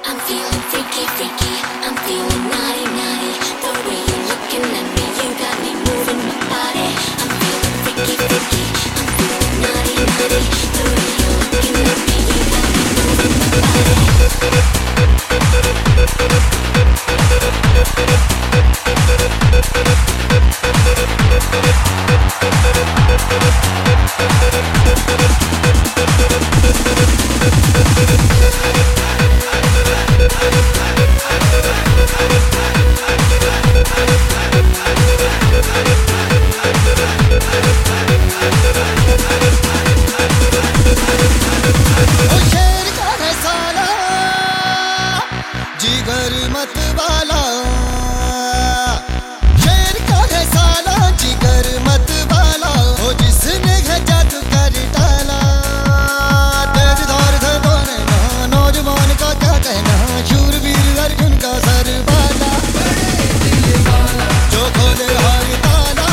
I'm feeling freaky, freaky. I'm feeling naughty, naughty. The way you're looking at me, you got me moving my body. I'm feeling freaky, freaky. I'm feeling naughty, naughty. The way you're looking at me, you got me moving my body. मत वाला शेर का है साला, जिगर मत वाला हो जिसने है जादू कर डाला। तेज धार से बोले ना नौजवान का क्या कहना, शूरवीर अर्जुन का सर वाला जो खोले हर ताला,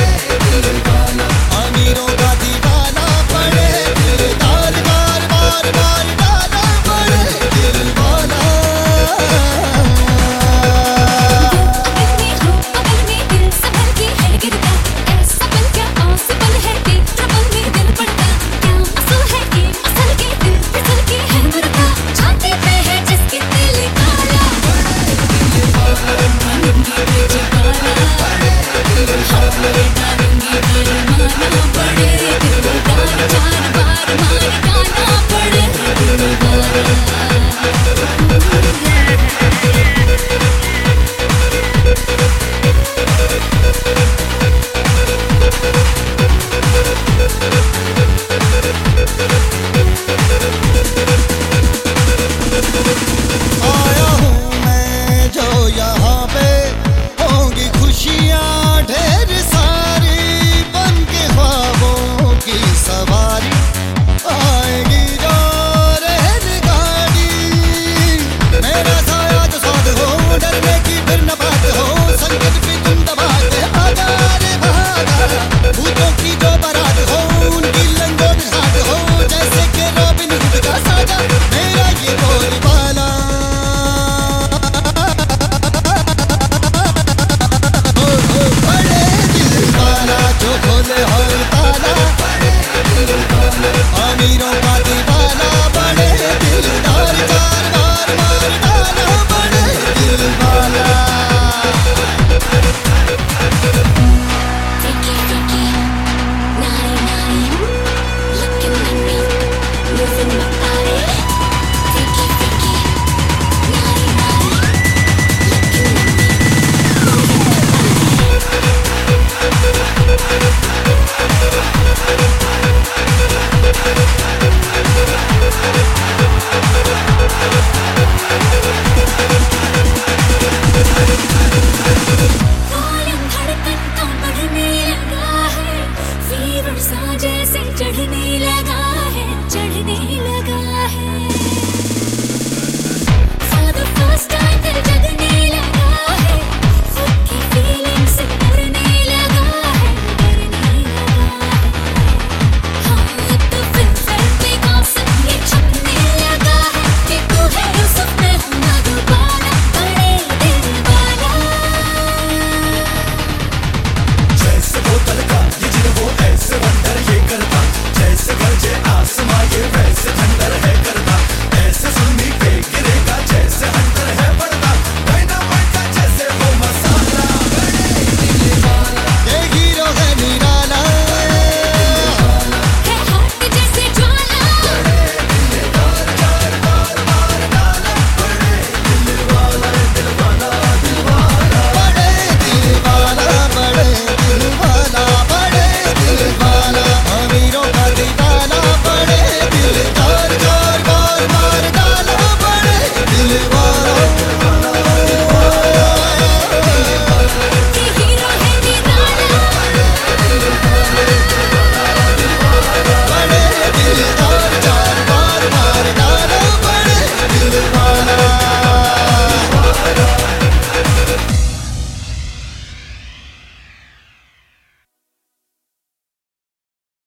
अमीरों का दीवाना बड़े दिलदार, बार बार बार डाला बड़े दिल वाला। अमीरों का